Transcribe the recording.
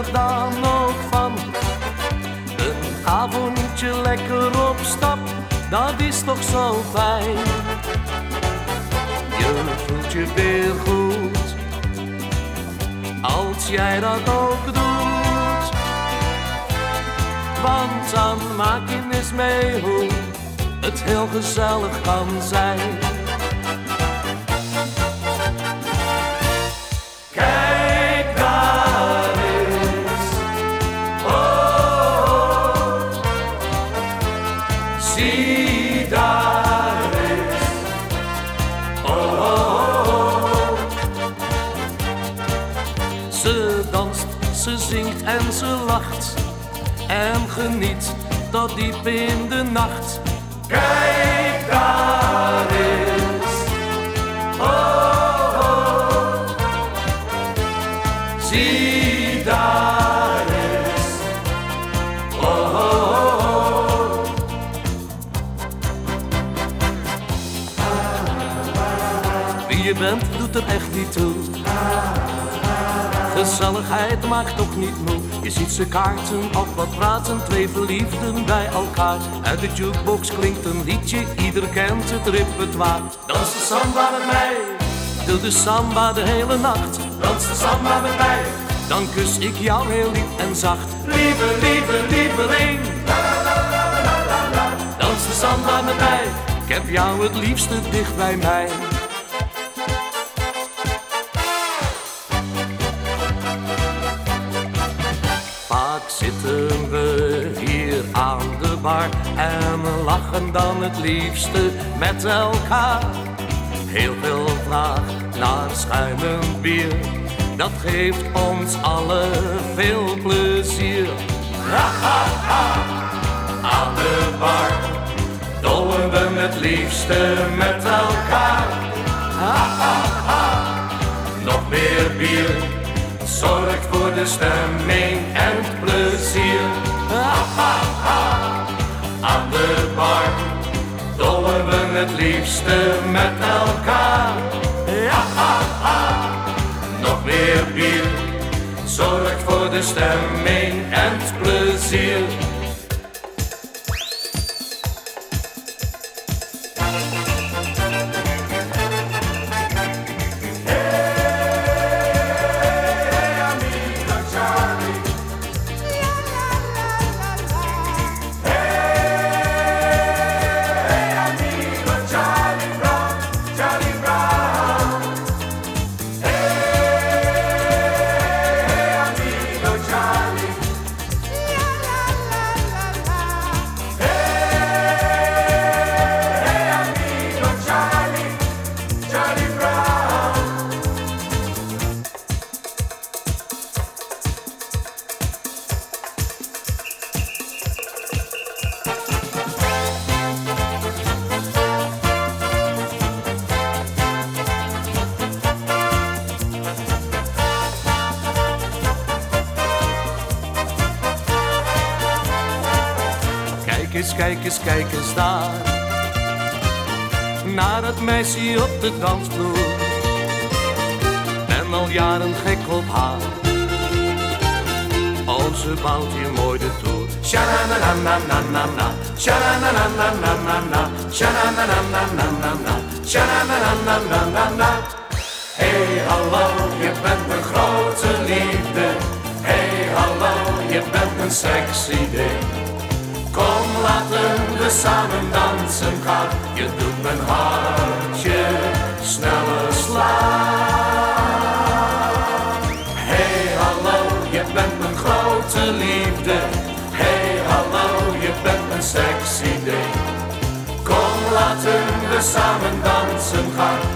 er dan ook van? Een avondje lekker op stap, dat is toch zo fijn. Je voelt je weer goed, als jij dat ook doet. Want dan maak je eens mee hoe het heel gezellig kan zijn. Kijk daar eens, oh, zie daar eens, oh. Ze danst, ze zingt en ze lacht en geniet tot diep in de nacht. Kijk daar eens, oh, oh. Zie daar eens, oh, oh, oh. Wie je bent doet er echt niet toe. Gezelligheid maakt toch niet moe. Je ziet ze kaarten of wat praten, twee verliefden bij elkaar. Uit de jukebox klinkt een liedje, ieder kent het repertoire. Dans de samba met mij, doe de samba de hele nacht. Dans de samba met mij, dan kus ik jou heel lief en zacht. Lieve, lieve, lieveling, dans de samba met mij, ik heb jou het liefste dicht bij mij. Vaak zitten we hier aan de bar en lachen dan het liefste met elkaar. Heel veel vraag naar schuimend bier, dat geeft ons allen veel plezier. Ha, ha, ha. Aan de bar dollen we het liefste met elkaar. Ha, ha, ha. Nog meer bier zorgt voor de stemming en het plezier. Ha, ha, ha. Aan de bar dollen we het liefste met elkaar. Ja, ha, ha. Nog meer bier zorgt voor de stemming en het plezier. Kijk eens daar, naar dat meisje op de dansvloer. Ben al jaren gek op haar, oh ze bouwt hier mooi de toer. Sha-na-na-na-na-na-na, sha-na-na-na-na-na-na, sha-na-na-na-na-na-na, sha-na-na-na-na-na-na. Hey hallo, je bent mijn grote liefde. Hey hallo, je bent mijn sexy ding. Kom, laten we samen dansen gaan. Je doet mijn hartje sneller slaan. Hey, hallo, je bent mijn grote liefde. Hey, hallo, je bent mijn sexy ding. Kom, laten we samen dansen gaan.